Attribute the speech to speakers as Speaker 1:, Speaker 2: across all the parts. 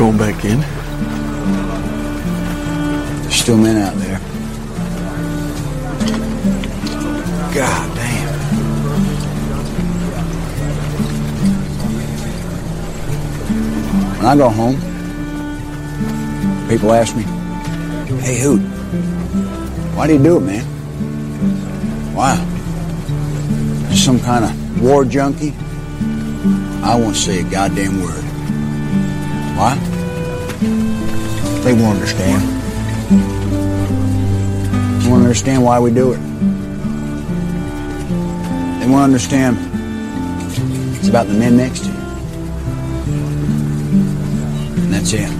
Speaker 1: going back in?
Speaker 2: There's still men out there. God damn. When I go home, people ask me, "Hey, Hoot, why do you do it, man? Why? Just some kind of war junkie?" I won't say a goddamn word. Why? They won't understand. They won't understand why we do it. They won't understand it's about the men next to you. And that's it.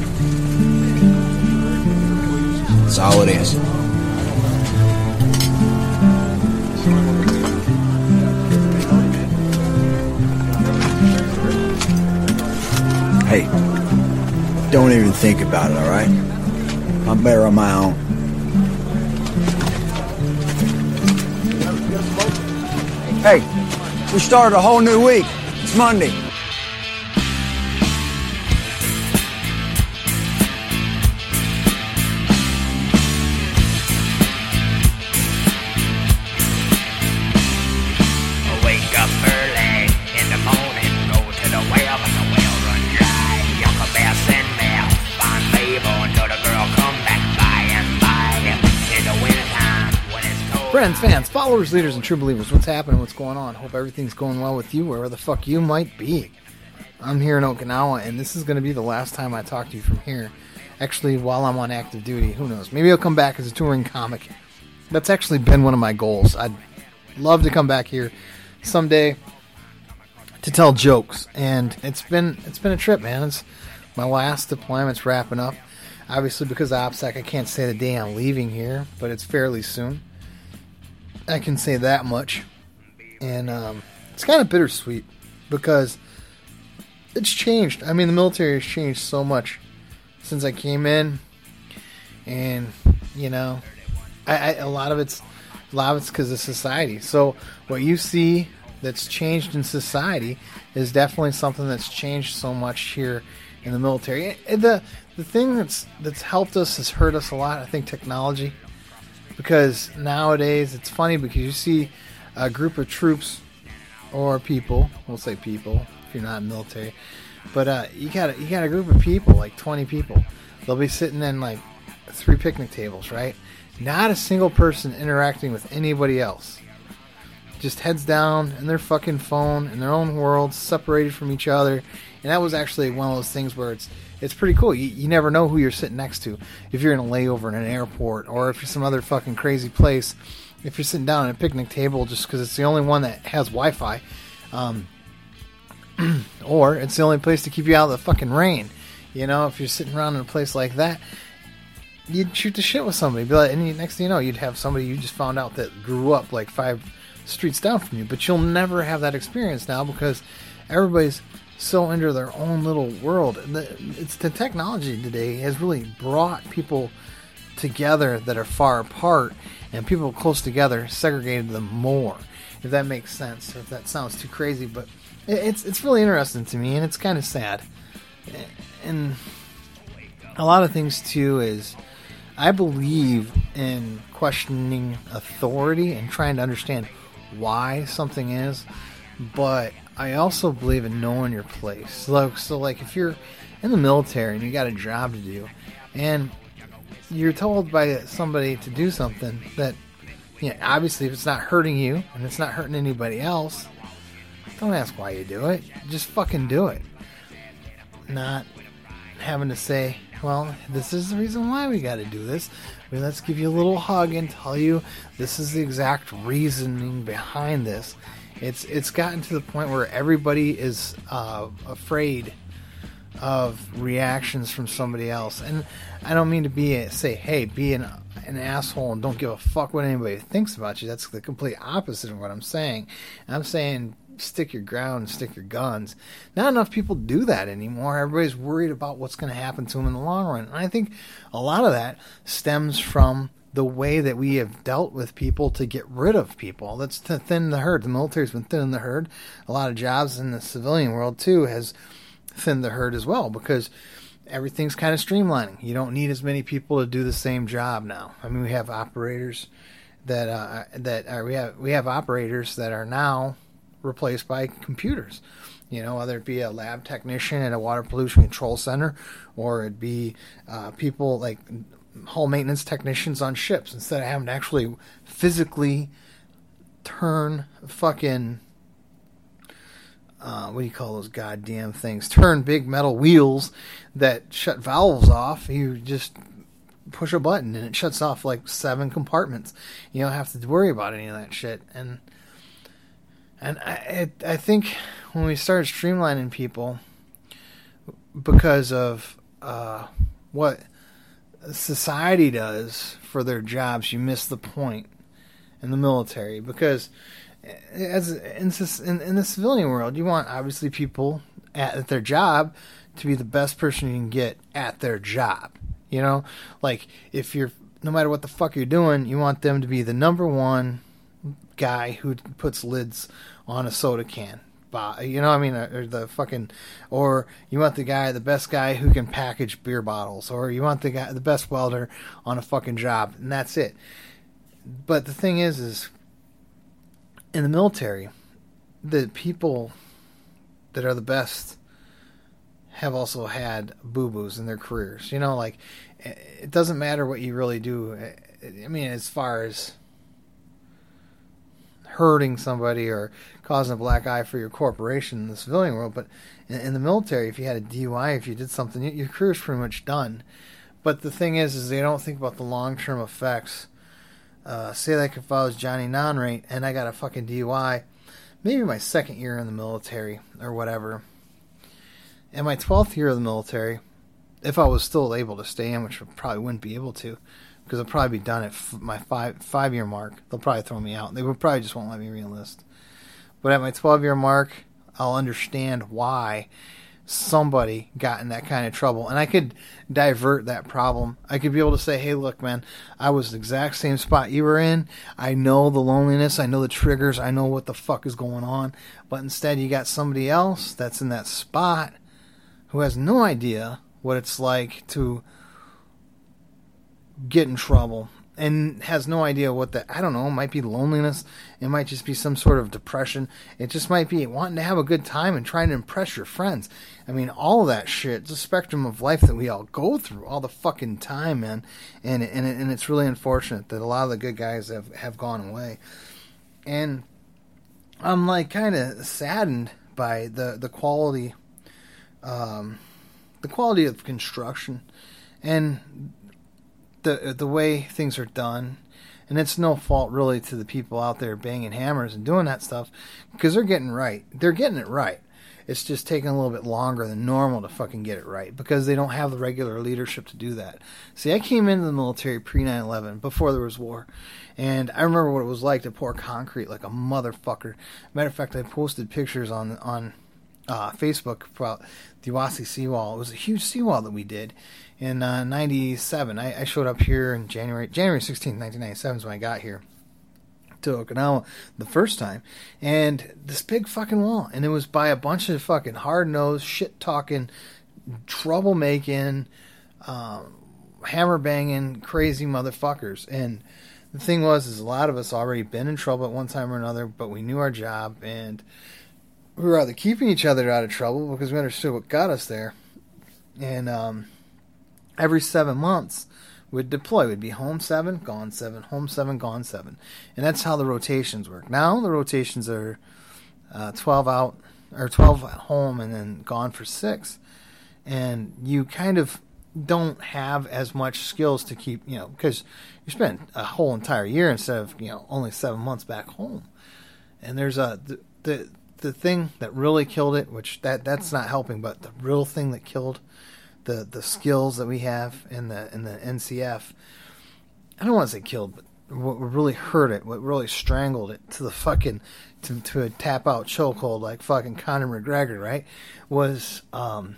Speaker 2: That's all it is. Hey, don't even think about it, all right? I'm better on my own. Hey, we started a whole new week. It's Monday.
Speaker 3: Wake up early in the morning, go to the well, but the well run dry. Young bear send mail, find label until the girl come back by and by. In the wintertime when it's cold.
Speaker 4: Friends, fans, followers, leaders, and true believers, what's happening? What's going on? Hope everything's going well with you, wherever the fuck you might be. I'm here in Okinawa, and this is going to be the last time I talk to you from here. Actually, while I'm on active duty, who knows? Maybe I'll come back as a touring comic. That's actually been one of my goals. I'd love to come back here someday to tell jokes, and it's been a trip, man. It's my last deployment's wrapping up. Obviously, because of OPSEC, I can't say the day I'm leaving here, but it's fairly soon. I can say that much, and it's kind of bittersweet because it's changed. I mean, the military has changed so much since I came in, and you know, a lot of it's because of society. So what you see that's changed in society is definitely something that's changed so much here in the military. The thing that's helped us has hurt us a lot. I think technology, because nowadays it's funny because you see a group of troops or people. We'll say people if you're not military, but you got a group of people, like 20 people. They'll be sitting in like 3 picnic tables, right? Not a single person interacting with anybody else. Just heads down in their fucking phone, in their own world, separated from each other. And that was actually one of those things where it's pretty cool. You never know who you're sitting next to. If you're in a layover in an airport, or if you're some other fucking crazy place, if you're sitting down at a picnic table just because it's the only one that has Wi-Fi, or it's the only place to keep you out of the fucking rain. You know, if you're sitting around in a place like that, you'd shoot the shit with somebody. Be like, and next thing you know, you'd have somebody you just found out that grew up like 5 streets down from you. But you'll never have that experience now because everybody's so into their own little world. It's the technology today has really brought people together that are far apart, and people close together segregated them more. If that makes sense, if that sounds too crazy, but it's really interesting to me, and it's kind of sad. And a lot of things too is I believe in questioning authority and trying to understand why something is, but I also believe in knowing your place. So like if you're in the military and you got a job to do, and you're told by somebody to do something that, you know, obviously if it's not hurting you and it's not hurting anybody else, don't ask why you do it. Just fucking do it. Not having to say, well, this is the reason why we got to do this. I mean, let's give you a little hug and tell you this is the exact reasoning behind this. It's gotten to the point where everybody is afraid of reactions from somebody else. And I don't mean to be an asshole and don't give a fuck what anybody thinks about you. That's the complete opposite of what I'm saying. I'm saying stick your ground and stick your guns. Not enough people do that anymore. Everybody's worried about what's going to happen to them in the long run. And I think a lot of that stems from the way that we have dealt with people to get rid of people. That's to thin the herd. The military's been thinning the herd. A lot of jobs in the civilian world, too, has thinned the herd as well, because everything's kind of streamlining. You don't need as many people to do the same job now. I mean, we have operators we have operators that are now replaced by computers. You know, whether it be a lab technician at a water pollution control center, or it be people like hull maintenance technicians on ships, instead of having to actually physically turn fucking what do you call those goddamn things? Turn big metal wheels that shut valves off. You just push a button and it shuts off like 7 compartments. You don't have to worry about any of that shit. And I think when we start streamlining people because of what society does for their jobs, you miss the point in the military. Because as in the civilian world, you want obviously people at their job to be the best person you can get at their job. You know, like if you're, no matter what the fuck you're doing, you want them to be the number one guy who puts lids on a soda can. You know what I mean? Or you want the best guy who can package beer bottles, or you want the best welder on a fucking job, and that's it. But the thing is in the military, the people that are the best have also had boo-boos in their careers. You know, like, it doesn't matter what you really do. I mean, as far as hurting somebody or causing a black eye for your corporation in the civilian world, but in the military, if you had a DUI, if you did something, your career's pretty much done. But the thing is they don't think about the long-term effects. Say like if I was Johnny Nonrate and I got a fucking DUI, maybe my 2nd year in the military or whatever, and my 12th year of the military, if I was still able to stay in, which I probably wouldn't be able to, because I'll probably be done at my 5-year mark. They'll probably throw me out. They would probably just won't let me re-enlist. But at my 12-year mark, I'll understand why somebody got in that kind of trouble. And I could divert that problem. I could be able to say, hey, look, man, I was the exact same spot you were in. I know the loneliness. I know the triggers. I know what the fuck is going on. But instead, you got somebody else that's in that spot who has no idea what it's like to get in trouble and has no idea what I don't know, it might be loneliness, it might just be some sort of depression, it just might be wanting to have a good time and trying to impress your friends. I mean, all of that shit, it's a spectrum of life that we all go through all the fucking time, man, and it's really unfortunate that a lot of the good guys have gone away. And I'm like kind of saddened by the quality of construction and the way things are done. And it's no fault really to the people out there banging hammers and doing that stuff, because they're getting it right. It's just taking a little bit longer than normal to fucking get it right, because they don't have the regular leadership to do that. See, I came into the military pre 9/11, before there was war, and I remember what it was like to pour concrete like a motherfucker. Matter of fact, I posted pictures on Facebook about the Iwasi seawall. It was a huge seawall that we did in 97. I showed up here in January 16th, 1997 is when I got here to Okinawa the first time, and this big fucking wall, and it was by a bunch of fucking hard-nosed, shit-talking, troublemaking, hammer-banging, crazy motherfuckers. And the thing was a lot of us already been in trouble at one time or another, but we knew our job, and we were either keeping each other out of trouble because we understood what got us there. And every 7 months, we'd deploy. We'd be home 7, gone 7, home 7, gone 7. And that's how the rotations work. Now the rotations are 12 out, or 12 at home and then gone for 6. And you kind of don't have as much skills to keep, because you spend a whole entire year instead of, only 7 months back home. And there's the thing that really killed it, which that's not helping, but the real thing that killed the skills that we have in the NCF, I don't want to say killed, but what really hurt it, what really strangled it to the fucking to a tap out chokehold like fucking Conor McGregor, right? Was 9,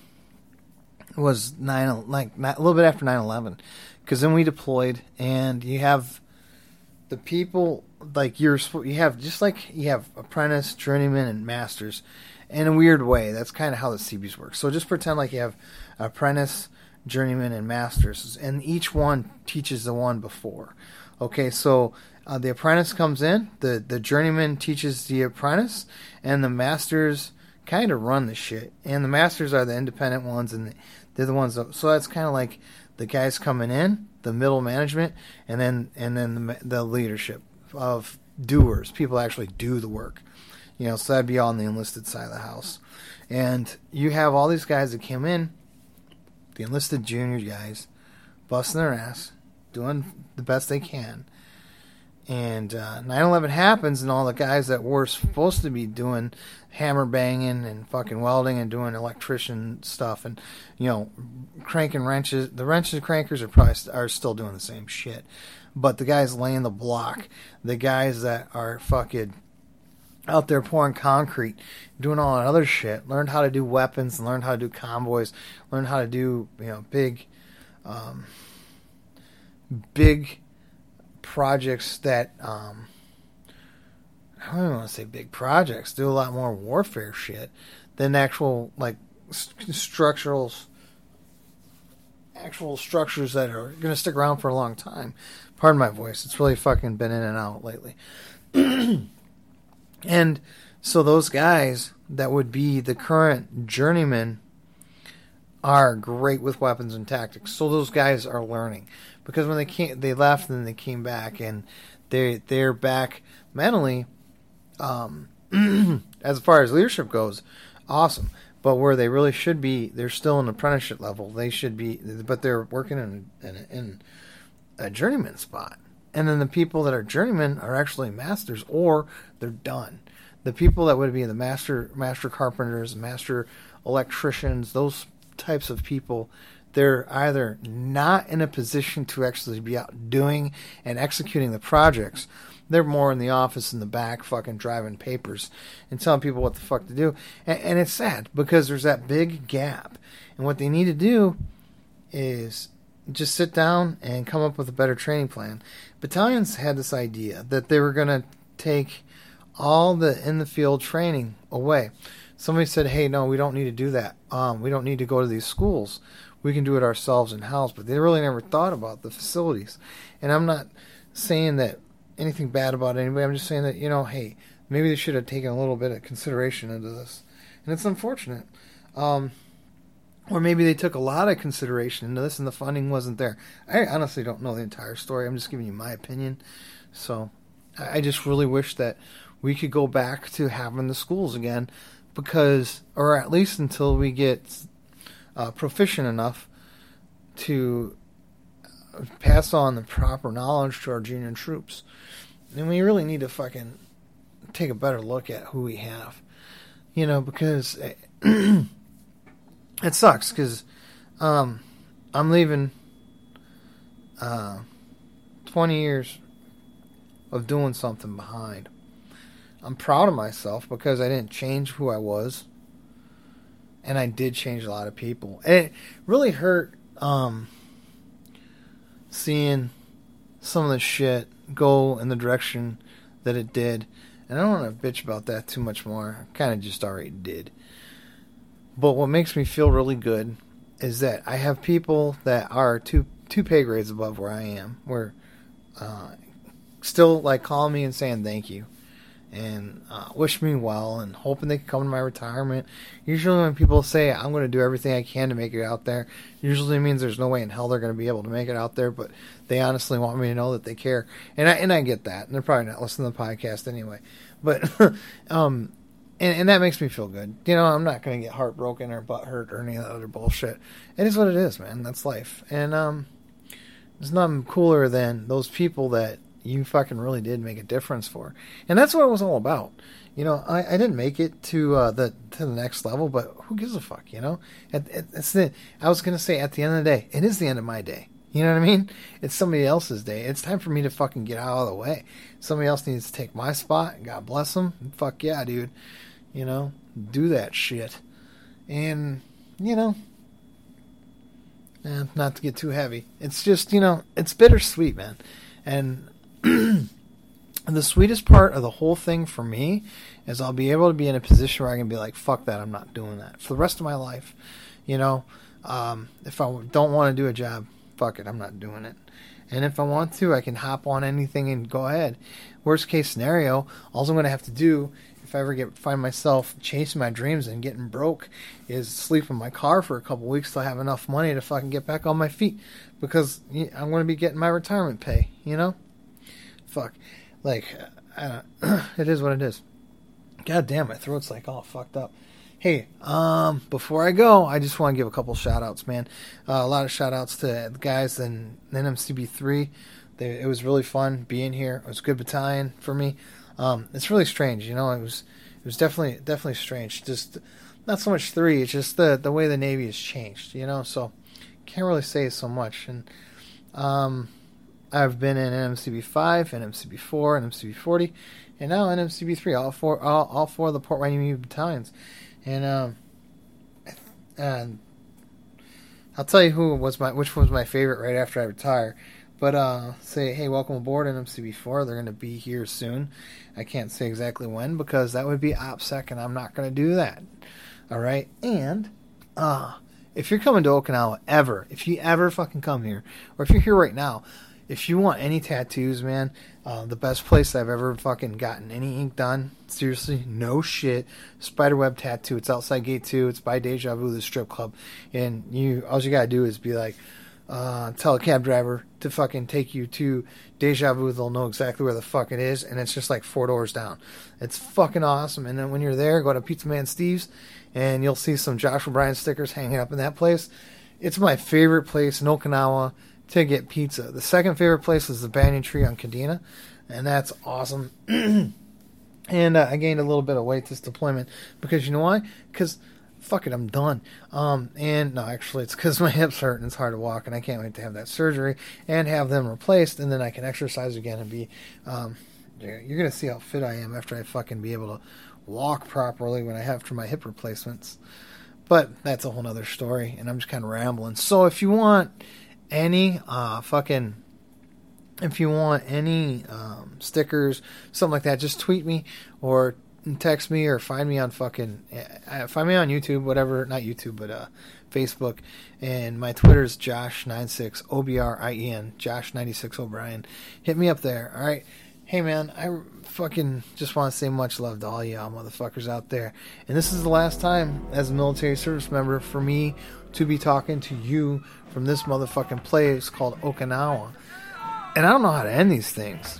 Speaker 4: like a little bit after 9/11, because then we deployed, and you have the people like you have apprentice, journeyman, and masters. in a weird way. That's kind of how the Seabees work. So just pretend like you have apprentice, journeyman, and masters, and each one teaches the one before. Okay, so the apprentice comes in, the journeyman teaches the apprentice, and the masters kind of run the shit. And the masters are the independent ones, and they're the ones that, so that's kind of like the guys coming in, the middle management, and then the leadership of doers, people actually do the work. You know, so that'd be on the enlisted side of the house. And you have all these guys that came in, the enlisted junior guys, busting their ass, doing the best they can. And 9/11 happens, and all the guys that were supposed to be doing hammer banging and fucking welding and doing electrician stuff and, you know, cranking wrenches, the wrenches crankers are still doing the same shit. But the guys laying the block, the guys that are fucking out there pouring concrete, doing all that other shit, learned how to do weapons, and learned how to do convoys, learned how to do, you know, big projects that I don't even want to say big projects, do a lot more warfare shit than actual like actual structures that are going to stick around for a long time. Pardon my voice, it's really fucking been in and out lately. And so those guys that would be the current journeymen are great with weapons and tactics. So those guys are learning, because when they left and they came back, and they're back mentally. As far as leadership goes, awesome. But where they really should be, they're still in apprenticeship level. They should be, but they're working in a journeyman spot. And then the people that are journeymen are actually masters, or they're done. The people that would be the master carpenters, master electricians, those types of people, they're either not in a position to actually be out doing and executing the projects. They're more in the office in the back fucking driving papers and telling people what the fuck to do. And it's sad, because there's that big gap. And what they need to do is just sit down and come up with a better training plan. Battalions had this idea that they were going to take all the in-the-field training away. Somebody said, hey, no, we don't need to do that. We don't need to go to these schools. We can do it ourselves in-house. But they really never thought about the facilities. And I'm not saying that anything bad about anybody. I'm just saying that, you know, hey, maybe they should have taken a little bit of consideration into this. And it's unfortunate. Or maybe they took a lot of consideration into this and the funding wasn't there. I honestly don't know the entire story. I'm just giving you my opinion. So I just really wish that we could go back to having the schools again, because, or at least until we get proficient enough to pass on the proper knowledge to our junior troops. And we really need to fucking take a better look at who we have. You know, because it sucks, because I'm leaving 20 years of doing something behind. I'm proud of myself because I didn't change who I was. And I did change a lot of people. And it really hurt seeing some of the shit go in the direction that it did. And I don't want to bitch about that too much more. I kind of just already did. But what makes me feel really good is that I have people that are two pay grades above where I am, where still like calling me and saying thank you and wish me well and hoping they can come to my retirement. Usually when people say I'm going to do everything I can to make it out there, usually means there's no way in hell they're going to be able to make it out there, but they honestly want me to know that they care. And I get that. And they're probably not listening to the podcast anyway. But and that makes me feel good. You know, I'm not going to get heartbroken or butthurt or any other bullshit. It is what it is, man. That's life. And there's nothing cooler than those people that you fucking really did make a difference for. And that's what it was all about. You know, I didn't make it to the next level, but who gives a fuck, you know? I was going to say, at the end of the day, it is the end of my day. You know what I mean? It's somebody else's day. It's time for me to fucking get out of the way. Somebody else needs to take my spot. God bless them. Fuck yeah, dude. You know, do that shit. And, you know, not to get too heavy. It's just, you know, it's bittersweet, man. And And the sweetest part of the whole thing for me is I'll be able to be in a position where I can be like, fuck that, I'm not doing that for the rest of my life. You know, if I don't want to do a job, fuck it, I'm not doing it. And if I want to, I can hop on anything and go ahead. Worst case scenario, all I'm going to have to do, if I ever find myself chasing my dreams and getting broke, is sleep in my car for a couple weeks till I have enough money to fucking get back on my feet. Because I'm going to be getting my retirement pay, you know? Fuck. Like, it is what it is. God damn, my throat's like all fucked up. Hey, before I go, I just want to give a couple shout-outs, man. A lot of shout-outs to the guys in NMCB3. It was really fun being here. It was a good battalion for me. It's really strange, you know. It was definitely strange. Just not so much 3. It's just the way the Navy has changed, you know. So can't really say so much. And I've been in NMCB5, NMCB4, NMCB40, and now NMCB3. All four of the Port Wine Navy battalions. And I'll tell you which was my favorite right after I retire. But say, hey, welcome aboard NMCB4. They're going to be here soon. I can't say exactly when because that would be OPSEC, and I'm not going to do that. All right? And if you're coming to Okinawa if you ever fucking come here, or if you're here right now, if you want any tattoos, man, the best place I've ever fucking gotten any ink done, seriously, no shit, Spiderweb Tattoo. It's outside Gate 2. It's by Deja Vu, the strip club. And all you gotta do is be like, tell a cab driver to fucking take you to Deja Vu. They'll know exactly where the fuck it is, and it's just like 4 doors down. It's fucking awesome. And then when you're there, go to Pizza Man Steve's, and you'll see some Josh O'Brien stickers hanging up in that place. It's my favorite place in Okinawa to get pizza. The second favorite place is the Banyan Tree on Kadena, and that's awesome. And I gained a little bit of weight this deployment because you know why? Because fuck it, I'm done. And no, actually, it's because my hips hurt and it's hard to walk, and I can't wait to have that surgery and have them replaced, and then I can exercise again and be. You're gonna see how fit I am after I fucking be able to walk properly when I have for my hip replacements. But that's a whole nother story, and I'm just kind of rambling. So if you want any stickers, something like that, just tweet me or text me or find me on YouTube, whatever, not YouTube, but Facebook, and my Twitter is Josh96 OBRIEN, Josh96 O'Brien. Hit me up there. All right. Hey man, I fucking just want to say much love to all y'all motherfuckers out there. And this is the last time as a military service member for me to be talking to you from this motherfucking place called Okinawa. And I don't know how to end these things.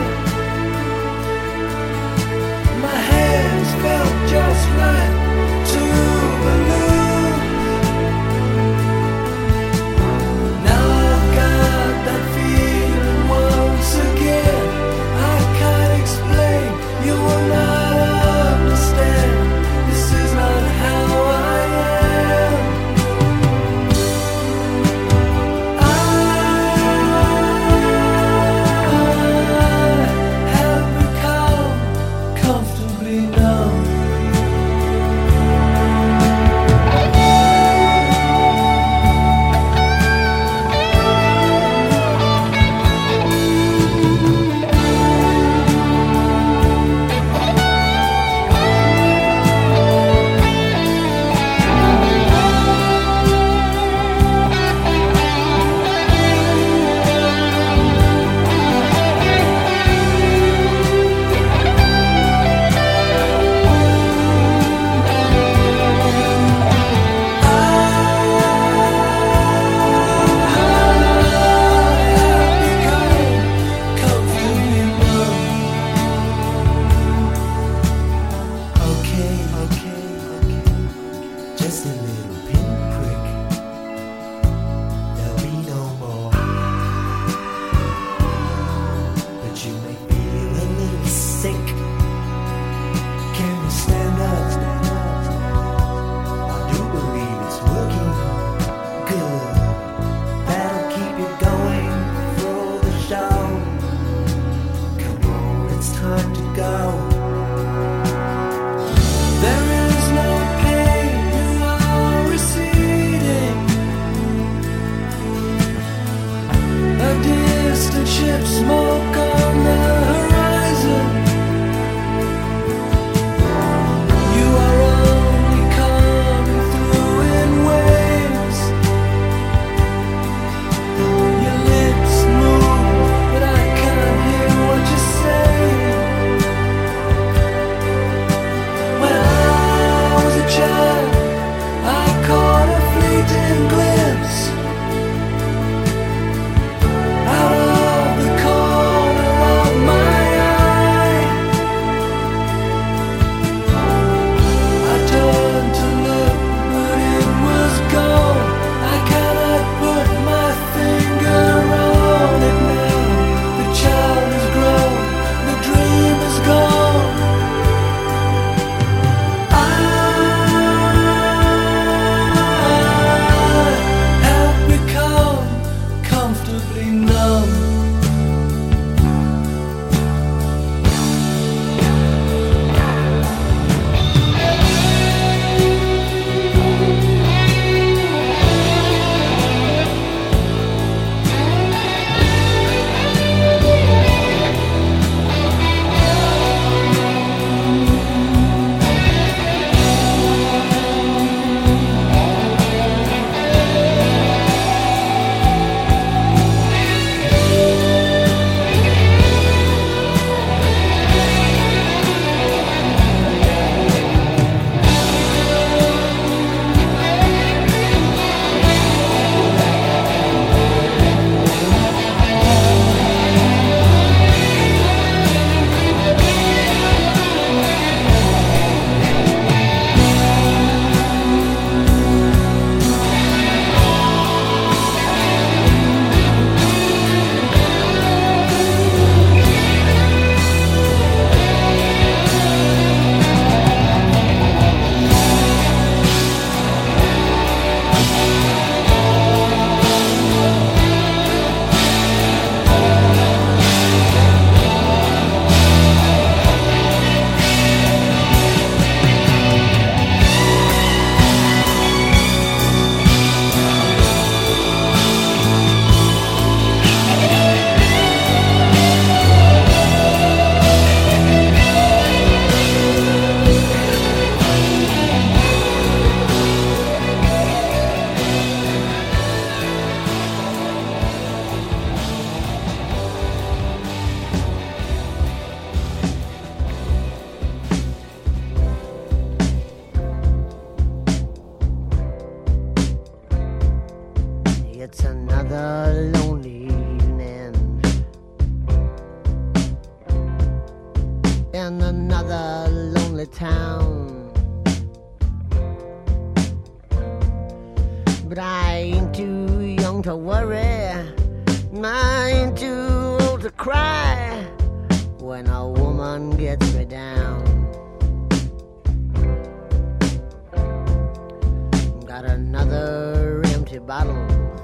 Speaker 1: Just right lonely town. But I ain't too young to worry, I ain't too old to cry when a woman gets me down. Got another empty bottle,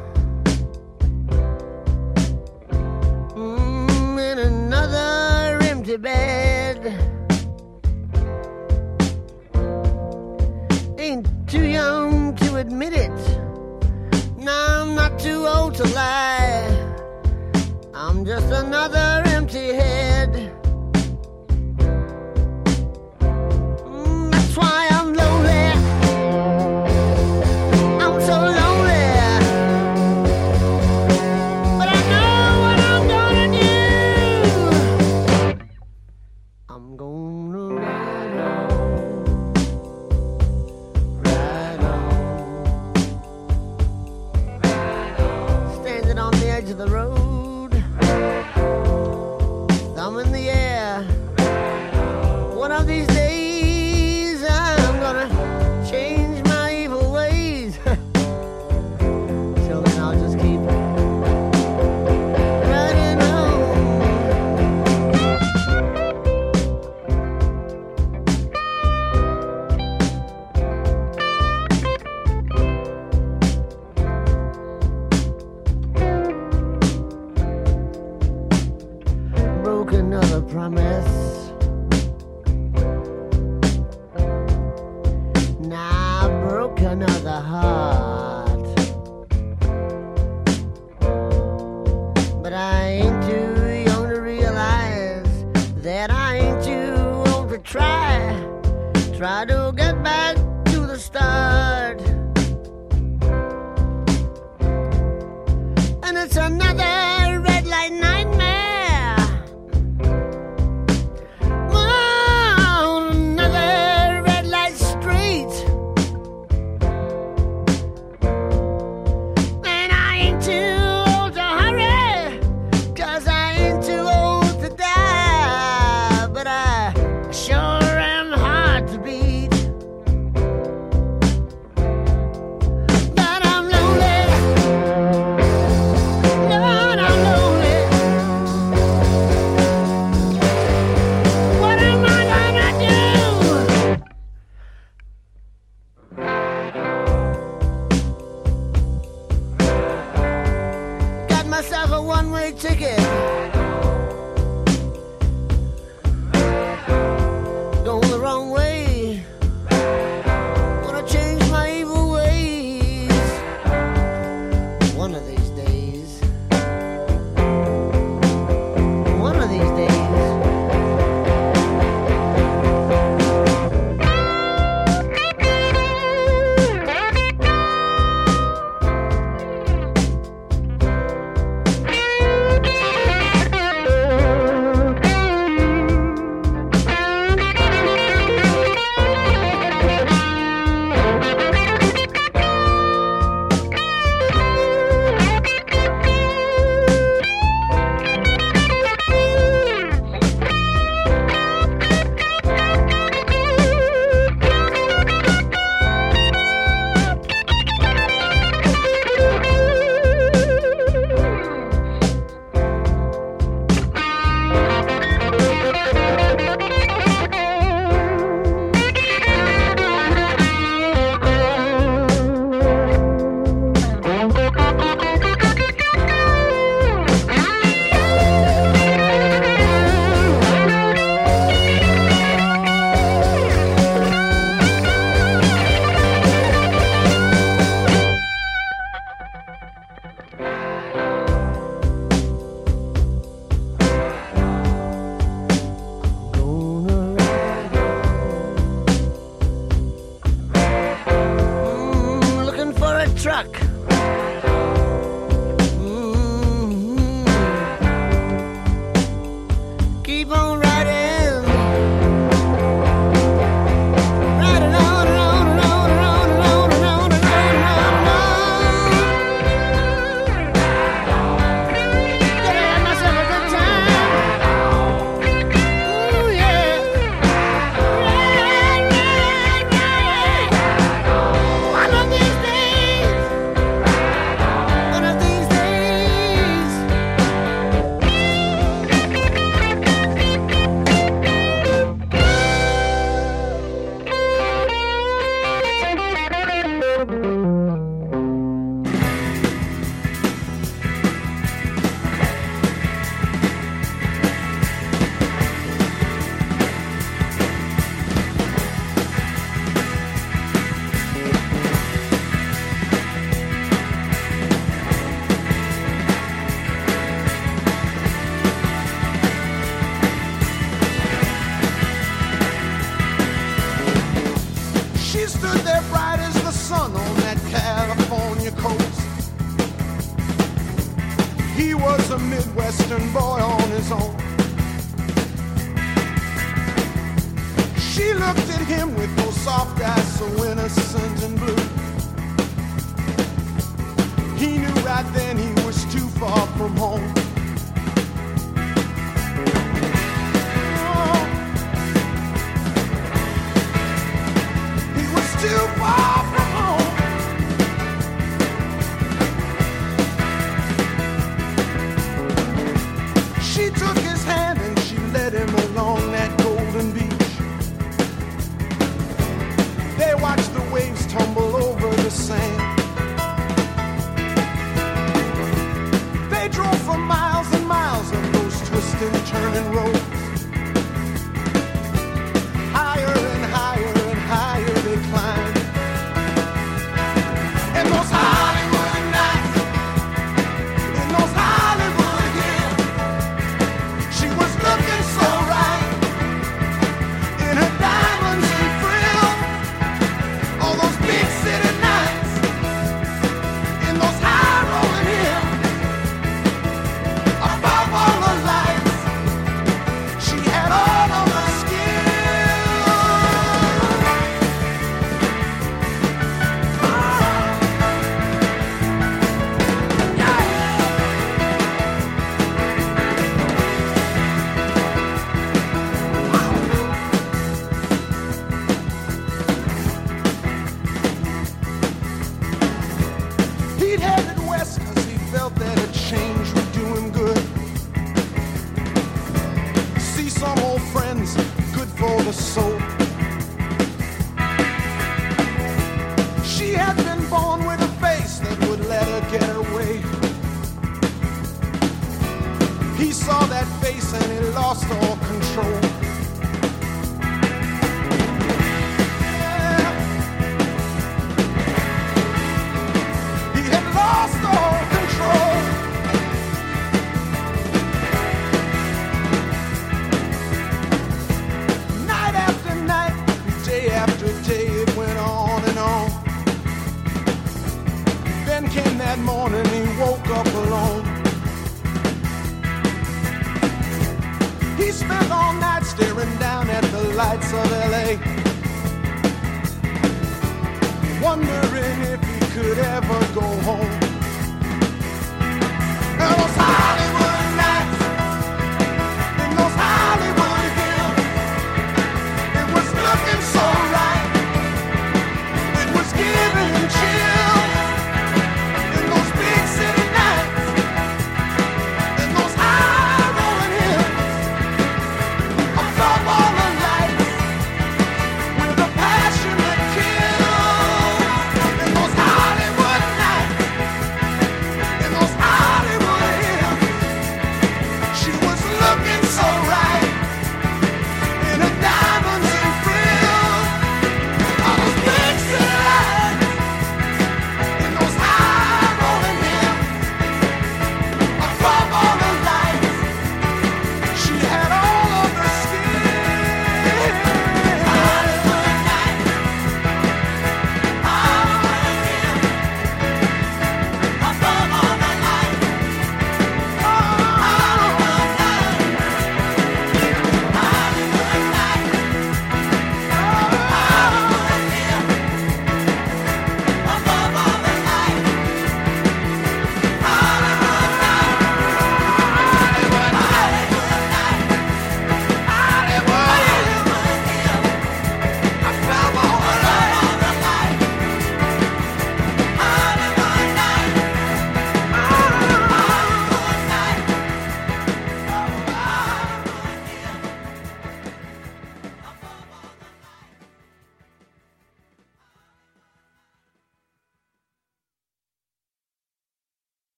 Speaker 1: and another empty bed. Ain't too young to admit it, no, I'm not too old to lie. I'm just another empty head. That's why I'm lonely. I'm so lonely. But I know what I'm gonna do. I'm gonna ride on. Standing on the edge of the road, thumb in the air. One of these days I'm gonna change my evil ways. Till then I'll just keep riding on. Broke another promise. Now I broke another heart. But I ain't too young to realize that I ain't too old to try to get back to the start. And it's another red light nightmare. Oh, another red light street. And I ain't too old to hurry, 'cause I ain't too old to die. But I sure am hard to beat. But I'm lonely. Lord,
Speaker 5: He stood there bright as the sun on that California coast. He was a Midwestern boy on his own. She looked at him with those soft eyes so innocent and blue. He knew right then he was too far from home. Oh, he was too far from home. She took his hand and she led him along that golden beach. They watched the waves tumble over the sand. They drove for miles and miles on those twisting, turning roads. Higher and higher and higher they climbed. And those Hollywood nights, in those Hollywood hills, she was looking so right in her diamonds and frills. All those big city nights, in those high rolling hills, above all the lights, she had all of the He'd headed west cause he felt that a change would do him good. See some old friends, good for the soul. She had been born with a face that would let her get her way. He saw that face and he lost all control. He had lost all control. Night after night, day after day, it went on and on. Then came that morning, he woke up alone. He spent all night staring down at the lights of LA, wondering if he could ever go home. Those Hollywood